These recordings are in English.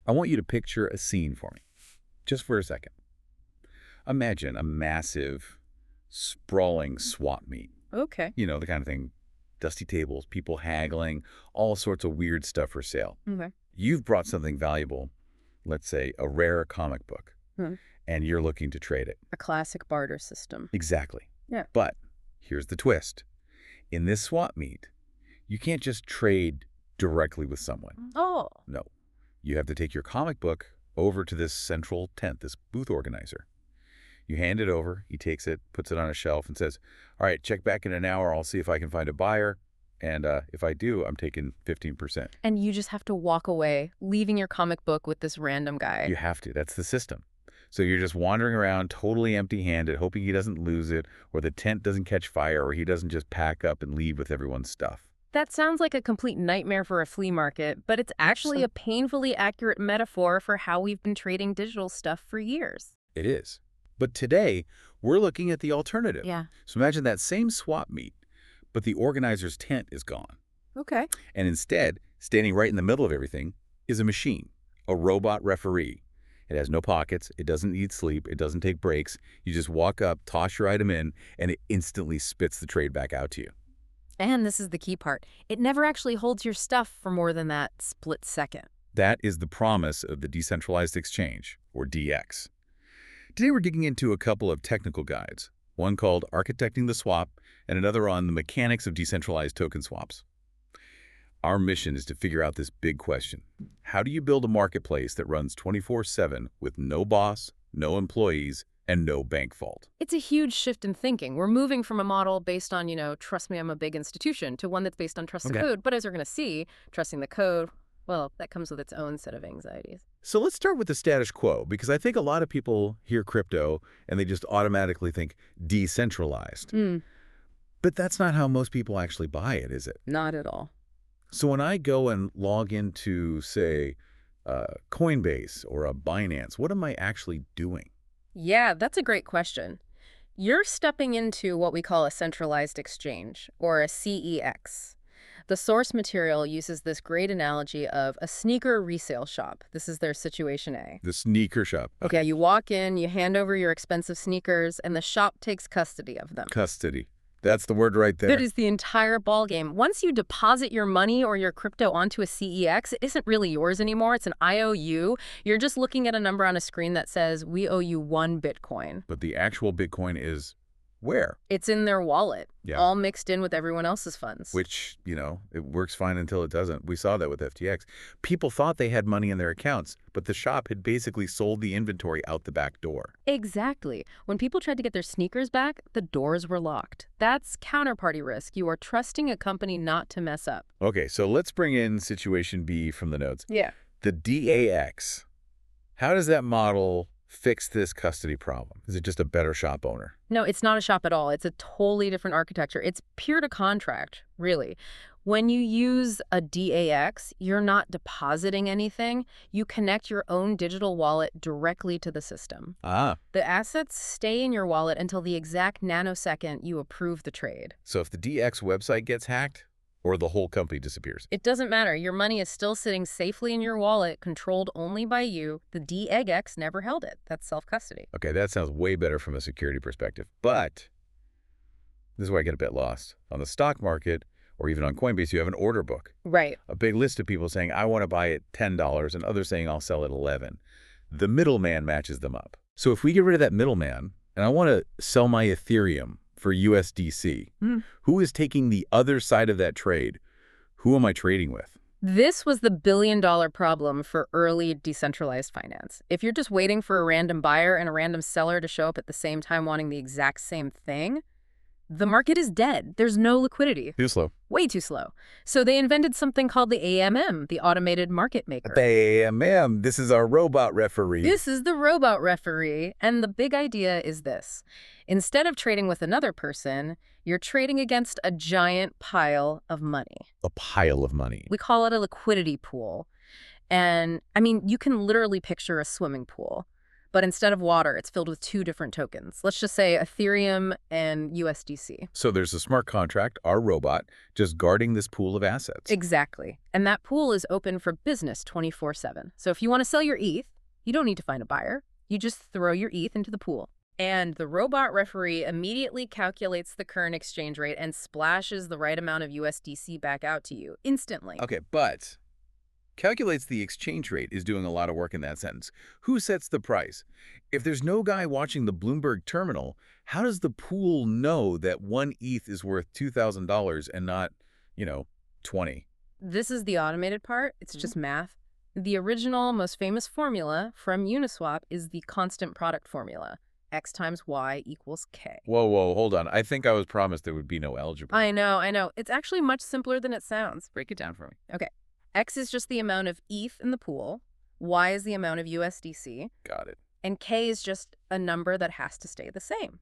I want you to picture a scene for me, just for a second. Imagine a massive, sprawling swap meet. Okay. You know, the kind of thing, dusty tables, people haggling, all sorts of weird stuff for sale. Okay. You've brought something valuable, let's say a rare comic book, Hmm. and you're looking to trade it. A classic barter system. Exactly. Yeah. But here's the twist. In this swap meet, you can't just trade directly with someone. Oh. No. You have to take your comic book over to this central tent, this booth organizer. You hand it over, he takes it, puts it on a shelf, and says, all right, check back in an hour, I'll see if I can find a buyer, and if I do, I'm taking 15%. And you just have to walk away, leaving your comic book with this random guy. You have to. That's the system. So you're just wandering around totally empty-handed, hoping he doesn't lose it, or the tent doesn't catch fire, or he doesn't just pack up and leave with everyone's stuff. That sounds like a complete nightmare for a flea market, but it's actually a painfully accurate metaphor for how we've been trading digital stuff for years. It is. But today, we're looking at the alternative. Yeah. So imagine that same swap meet, but the organizer's tent is gone. Okay. And instead, standing right in the middle of everything, is a machine, a robot referee. It has no pockets, it doesn't need sleep, it doesn't take breaks. You just walk up, toss your item in, and it instantly spits the trade back out to you. And this is the key part. It never actually holds your stuff for more than that split second. That is the promise of the decentralized exchange, or DX. Today we're digging into a couple of technical guides, one called Architecting the Swap and another on the mechanics of decentralized token swaps. Our mission is to figure out this big question. How do you build a marketplace that runs 24/7 with no boss, no employees, and no bank vault? It's a huge shift in thinking. We're moving from a model based on, trust me, I'm a big institution, to one that's based on trust the code. But as we're going to see, trusting the code, well, that comes with its own set of anxieties. So let's start with the status quo, because I think a lot of people hear crypto and they just automatically think decentralized. But that's not how most people actually buy it, is it? Not at all. So when I go and log into, say, Coinbase or a Binance, what am I actually doing? Yeah, that's a great question. You're stepping into what we call a centralized exchange, or a CEX. The source material uses this great analogy of a sneaker resale shop. This is their situation A. The sneaker shop. Okay, you walk in, you hand over your expensive sneakers, and the shop takes custody of them. Custody. That's the word right there. That is the entire ballgame. Once you deposit your money or your crypto onto a CEX, it isn't really yours anymore. It's an IOU. You're just looking at a number on a screen that says, we owe you 1 Bitcoin. But the actual Bitcoin is where? It's in their wallet, Yeah. all mixed in with everyone else's funds. Which, it works fine until it doesn't. We saw that with FTX. People thought they had money in their accounts, but the shop had basically sold the inventory out the back door. Exactly. When people tried to get their sneakers back, the doors were locked. That's counterparty risk. You are trusting a company not to mess up. Okay, so let's bring in situation B from the notes. Yeah. The DAX. How does that model fix this custody problem? Is it just a better shop owner? No, it's not a shop at all. It's a totally different architecture. It's peer to contract, really. When you use a DAX, you're not depositing anything. You connect your own digital wallet directly to the system. Ah, The assets stay in your wallet until the exact nanosecond you approve the trade. so if the DX website gets hacked, or the whole company disappears? It doesn't matter. Your money is still sitting safely in your wallet, controlled only by you. The DAX never held it. That's self-custody. Okay, that sounds way better from a security perspective. But this is where I get a bit lost. On the stock market, or even on Coinbase, you have an order book. Right. A big list of people saying, I want to buy it $10, and others saying, I'll sell it $11. The middleman matches them up. So if we get rid of that middleman, and I want to sell my Ethereum for USDC, who is taking the other side of that trade? Who am I trading with? This was the billion-dollar problem for early decentralized finance. If you're just waiting for a random buyer and a random seller to show up at the same time wanting the exact same thing, the market is dead. There's no liquidity. Too slow. Way too slow. So they invented something called the AMM, the Automated Market Maker. AMM, this is our robot referee. This is the robot referee, and the big idea is this. Instead of trading with another person, you're trading against a giant pile of money. A pile of money. We call it a liquidity pool. And, you can literally picture a swimming pool. But instead of water, it's filled with two different tokens. Let's just say Ethereum and USDC. So there's a smart contract, our robot, just guarding this pool of assets. Exactly. And that pool is open for business 24/7. So if you want to sell your ETH, you don't need to find a buyer. You just throw your ETH into the pool. And the robot referee immediately calculates the current exchange rate and splashes the right amount of USDC back out to you instantly. Okay, but calculates the exchange rate is doing a lot of work in that sentence. Who sets the price? If there's no guy watching the Bloomberg terminal, how does the pool know that one ETH is worth $2,000 and not, 20? This is the automated part. It's just math. The original, most famous formula from Uniswap is the constant product formula. X times Y equals K. Whoa, hold on. I think I was promised there would be no algebra. I know. It's actually much simpler than it sounds. Break it down for me. Okay. X is just the amount of ETH in the pool. Y is the amount of USDC. Got it. And K is just a number that has to stay the same.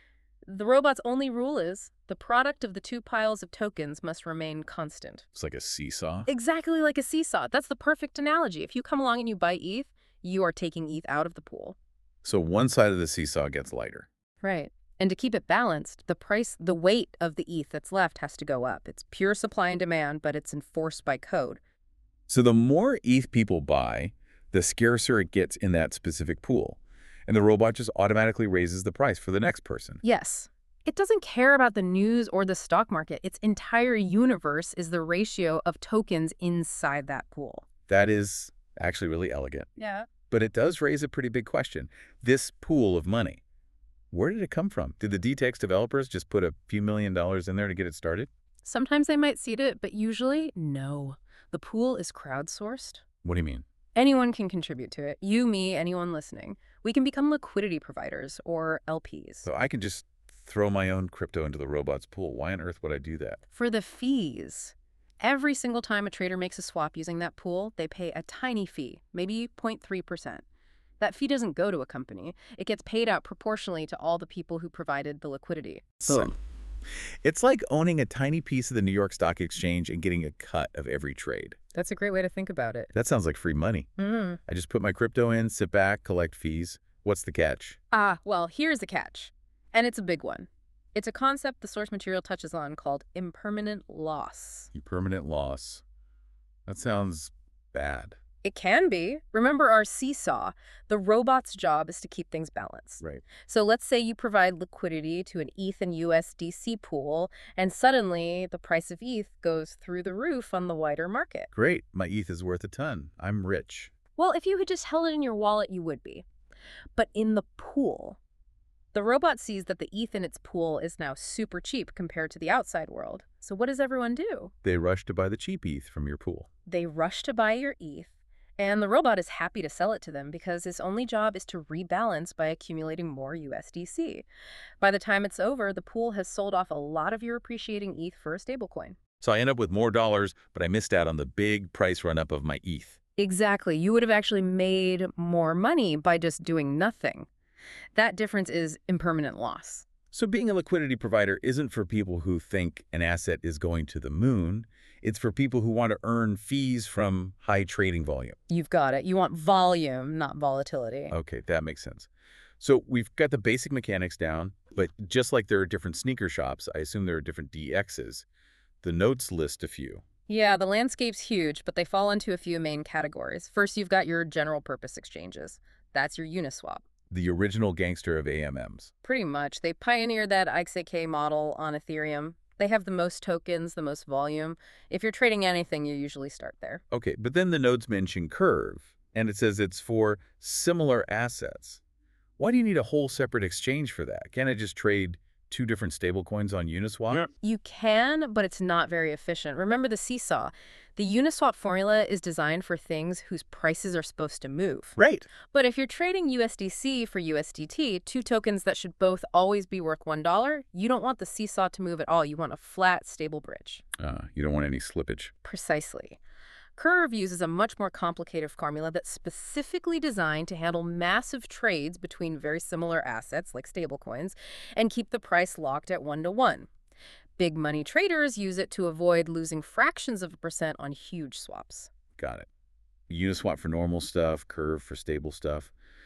The robot's only rule is the product of the two piles of tokens must remain constant. It's like a seesaw. Exactly like a seesaw. That's the perfect analogy. If you come along and you buy ETH, you are taking ETH out of the pool. So one side of the seesaw gets lighter. Right. And to keep it balanced, the weight of the ETH that's left has to go up. It's pure supply and demand, but it's enforced by code. So the more ETH people buy, the scarcer it gets in that specific pool. And the robot just automatically raises the price for the next person. Yes. It doesn't care about the news or the stock market. Its entire universe is the ratio of tokens inside that pool. That is actually really elegant. Yeah. But it does raise a pretty big question. This pool of money, where did it come from? Did the DTX developers just put a few $1 million in there to get it started? Sometimes they might seed it, but usually, no. The pool is crowdsourced. What do you mean? Anyone can contribute to it. You, me, anyone listening. We can become liquidity providers or LPs. So I can just throw my own crypto into the robot's pool. Why on earth would I do that? For the fees. Every single time a trader makes a swap using that pool, they pay a tiny fee, maybe 0.3%. That fee doesn't go to a company. It gets paid out proportionally to all the people who provided the liquidity. Boom. It's like owning a tiny piece of the New York Stock Exchange and getting a cut of every trade. That's a great way to think about it. That sounds like free money. I just put my crypto in, sit back, collect fees. What's the catch? Well, here's the catch. And it's a big one. It's a concept the source material touches on called impermanent loss. Impermanent loss. That sounds bad. It can be. Remember our seesaw. The robot's job is to keep things balanced. Right. So let's say you provide liquidity to an ETH and USDC pool, and suddenly the price of ETH goes through the roof on the wider market. Great. My ETH is worth a ton. I'm rich. Well, if you had just held it in your wallet, you would be. But in the pool, the robot sees that the ETH in its pool is now super cheap compared to the outside world. So what does everyone do? They rush to buy the cheap ETH from your pool. They rush to buy your ETH, and the robot is happy to sell it to them because its only job is to rebalance by accumulating more USDC. By the time it's over, the pool has sold off a lot of your appreciating ETH for a stablecoin. So I end up with more dollars, but I missed out on the big price run-up of my ETH. Exactly. You would have actually made more money by just doing nothing. That difference is impermanent loss. So being a liquidity provider isn't for people who think an asset is going to the moon. It's for people who want to earn fees from high trading volume. You've got it. You want volume, not volatility. Okay, that makes sense. So we've got the basic mechanics down, but just like there are different sneaker shops, I assume there are different DXs. The notes list a few. Yeah, the landscape's huge, but they fall into a few main categories. First, you've got your general purpose exchanges. That's your Uniswap. The original gangster of AMMs. Pretty much. They pioneered that XAK model on Ethereum. They have the most tokens, the most volume. If you're trading anything, you usually start there. Okay, but then the notes mention Curve, and it says it's for similar assets. Why do you need a whole separate exchange for that? Can't I just trade two different stablecoins on Uniswap? Yeah. You can, but it's not very efficient. Remember the seesaw. The Uniswap formula is designed for things whose prices are supposed to move. Right. But if you're trading USDC for USDT, two tokens that should both always be worth $1, you don't want the seesaw to move at all. You want a flat, stable bridge. You don't want any slippage. Precisely. Curve uses a much more complicated formula that's specifically designed to handle massive trades between very similar assets, like stablecoins, and keep the price locked at 1-to-1. Big money traders use it to avoid losing fractions of a percent on huge swaps. Got it. Uniswap for normal stuff, Curve for stable stuff.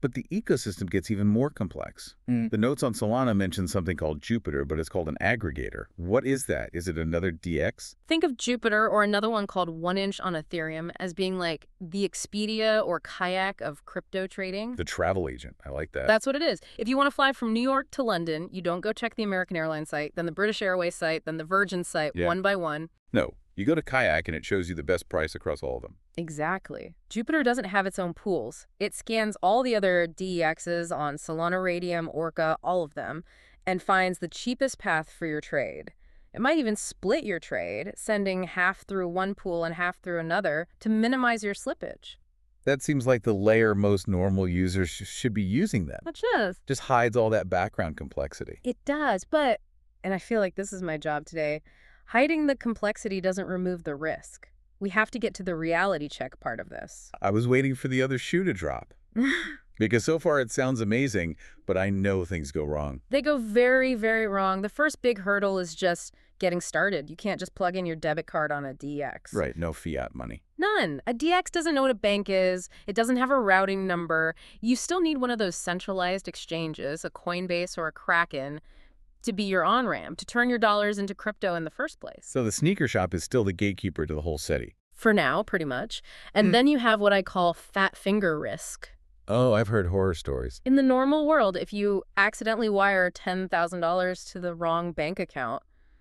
But the ecosystem gets even more complex. The notes on Solana mention something called Jupiter, but it's called an aggregator. What is that? Is it another DX? Think of Jupiter or another one called 1inch on Ethereum as being like the Expedia or Kayak of crypto trading. The travel agent. I like that. That's what it is. If you want to fly from New York to London, you don't go check the American Airlines site, then the British Airways site, then the Virgin site, one by one. No, you go to Kayak and it shows you the best price across all of them. Exactly. Jupiter doesn't have its own pools. It scans all the other DEXs on Solana, Radium, Orca, all of them, and finds the cheapest path for your trade. It might even split your trade, sending half through one pool and half through another to minimize your slippage. That seems like the layer most normal users should be using then. Which is. Just hides all that background complexity. It does, but, and I feel like this is my job today, hiding the complexity doesn't remove the risk. We have to get to the reality check part of this. I was waiting for the other shoe to drop. Because so far it sounds amazing, but I know things go wrong. They go very, very wrong. The first big hurdle is just getting started. You can't just plug in your debit card on a DX. Right, no fiat money. None. A DX doesn't know what a bank is. It doesn't have a routing number. You still need one of those centralized exchanges, a Coinbase or a Kraken, to be your on-ramp, to turn your dollars into crypto in the first place. So the sneaker shop is still the gatekeeper to the whole city. For now, pretty much. And then you have what I call fat finger risk. Oh, I've heard horror stories. In the normal world, if you accidentally wire $10,000 to the wrong bank account,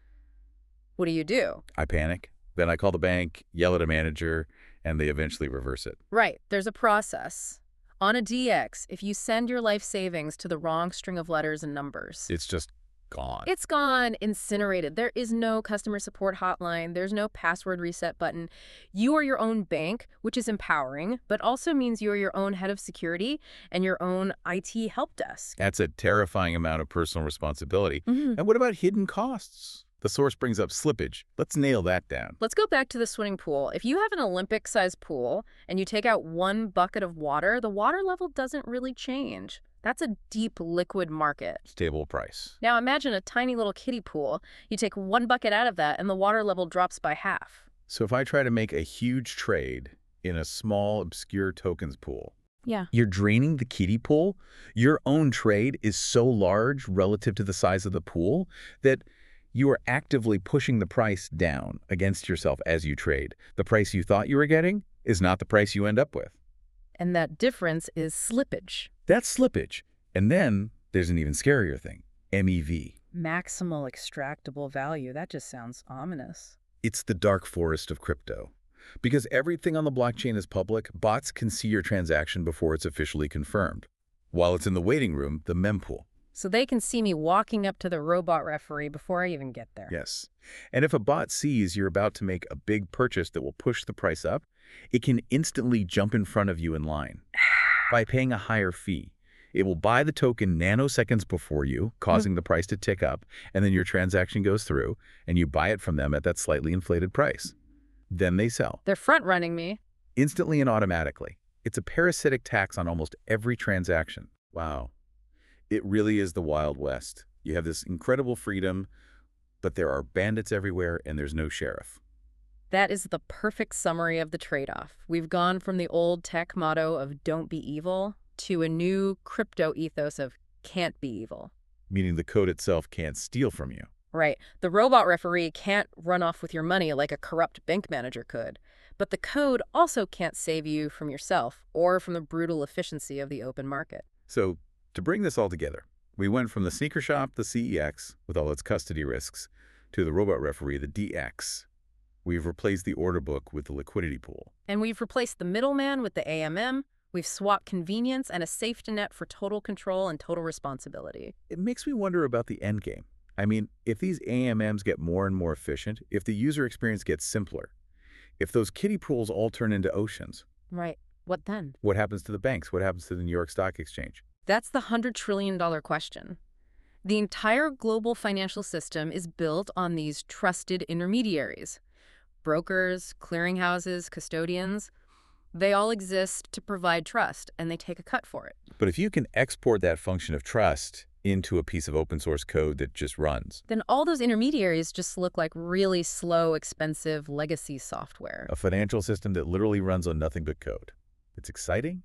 what do? I panic. Then I call the bank, yell at a manager, and they eventually reverse it. Right. There's a process. On a DX, if you send your life savings to the wrong string of letters and numbers, It's just gone. it's gone, incinerated. There is no customer support hotline. There's no password reset button. You are your own bank, which is empowering, but also means you are your own head of security and your own IT help desk. That's a terrifying amount of personal responsibility. And what about hidden costs? The source brings up slippage. Let's nail that down. Let's go back to the swimming pool. If you have an Olympic-sized pool and you take out one bucket of water, the water level doesn't really change. That's a deep liquid market. Stable price. Now imagine a tiny little kiddie pool. You take one bucket out of that and the water level drops by half. So if I try to make a huge trade in a small, obscure tokens pool, Yeah. you're draining the kiddie pool. Your own trade is so large relative to the size of the pool that you are actively pushing the price down against yourself as you trade. The price you thought you were getting is not the price you end up with. And that difference is slippage. That's slippage. And then there's an even scarier thing, MEV. Maximal extractable value. That just sounds ominous. It's the dark forest of crypto. Because everything on the blockchain is public, bots can see your transaction before it's officially confirmed. While it's in the waiting room, the mempool. So they can see me walking up to the robot referee before I even get there. Yes. And if a bot sees you're about to make a big purchase that will push the price up, it can instantly jump in front of you in line. By paying a higher fee, it will buy the token nanoseconds before you, causing the price to tick up, and then your transaction goes through, and you buy it from them at that slightly inflated price. Then they sell. They're front-running me. Instantly and automatically. It's a parasitic tax on almost every transaction. Wow. It really is the Wild West. You have this incredible freedom, but there are bandits everywhere and there's no sheriff. That is the perfect summary of the trade-off. We've gone from the old tech motto of don't be evil to a new crypto ethos of can't be evil. Meaning the code itself can't steal from you. Right. The robot referee can't run off with your money like a corrupt bank manager could. But the code also can't save you from yourself or from the brutal efficiency of the open market. So, to bring this all together, we went from the sneaker shop, the CEX, with all its custody risks, to the robot referee, the DX. We've replaced the order book with the liquidity pool. And we've replaced the middleman with the AMM. We've swapped convenience and a safety net for total control and total responsibility. It makes me wonder about the end game. I mean, if these AMMs get more and more efficient, if the user experience gets simpler, if those kiddie pools all turn into oceans, Right. What then? what happens to the banks? What happens to the New York Stock Exchange? That's the $100 trillion question. The entire global financial system is built on these trusted intermediaries. Brokers, clearinghouses, custodians, they all exist to provide trust, and they take a cut for it. But if you can export that function of trust into a piece of open source code that just runs, Then all those intermediaries just look like really slow, expensive legacy software. a financial system that literally runs on nothing but code. It's exciting,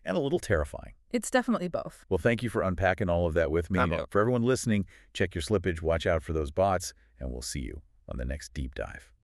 and a little terrifying. It's definitely both. Well, thank you for unpacking all of that with me. For everyone listening, check your slippage, watch out for those bots, and we'll see you on the next deep dive.